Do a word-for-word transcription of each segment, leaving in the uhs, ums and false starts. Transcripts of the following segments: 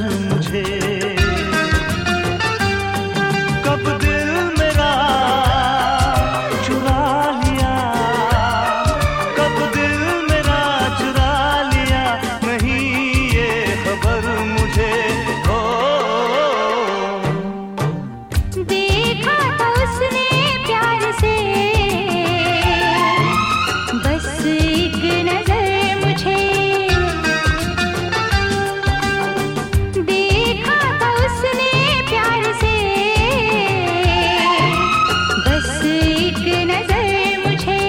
मुझे। कब दिल मेरा चुरा लिया, कब दिल मेरा चुरा लिया, नहीं ये खबर मुझे। हो देखा था उसने प्यार से, बस एक नजर मुझे। देखा था उसने प्यार से, बस एक नजर मुझे।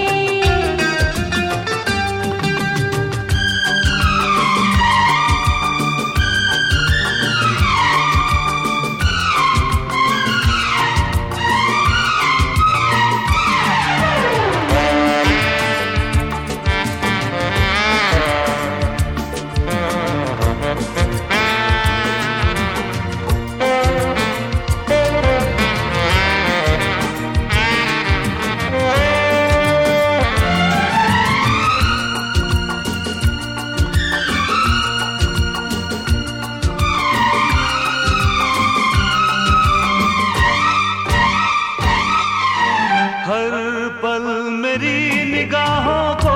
हर पल मेरी निगाहों को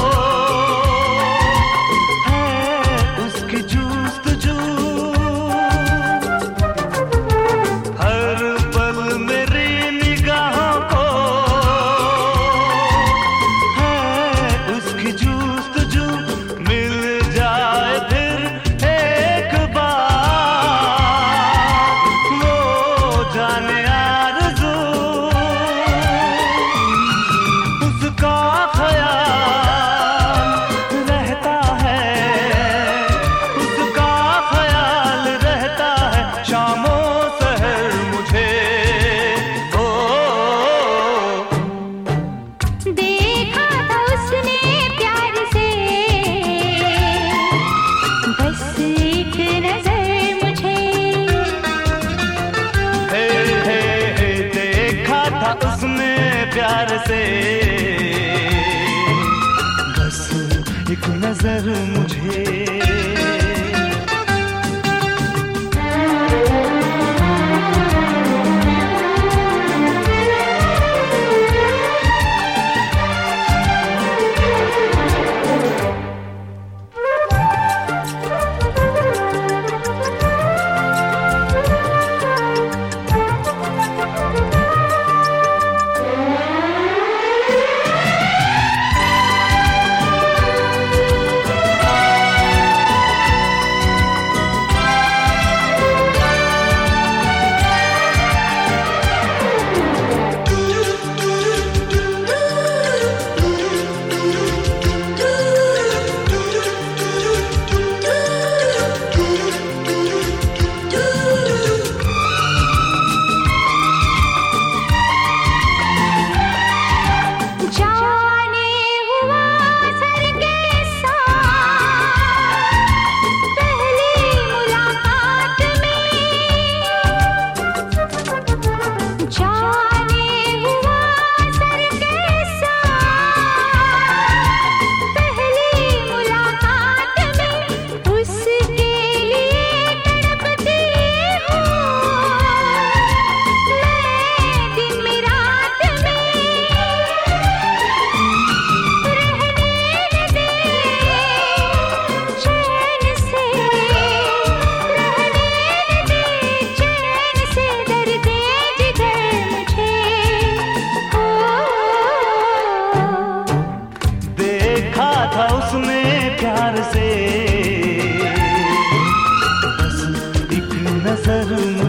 है उसकी जुस्तजू, हर पल मेरी निगाहों को है उसकी जुस्तजू। मिल जाए फिर एक बार वो जाने आरज़ू, उसका ख्याल रहता है, उसका ख्याल रहता है शामों सहर मुझे। ओ देखा था उसने प्यार से, बस एक नजर मुझे। हे हे हे देखा था उसने प्यार से, बस एक नजर मुझे। जाने हुआ सर के साथ पहली मुलाकात में, जाने हुआ सर के साथ पहली मुलाकात में, उसके लिए तड़पती हूँ मैं दिन में रात में। चैन से रहने दे, चैन से दर्द जिगर मुझे। हो देखा था उसने प्यार से, बस एक नजर मुझे।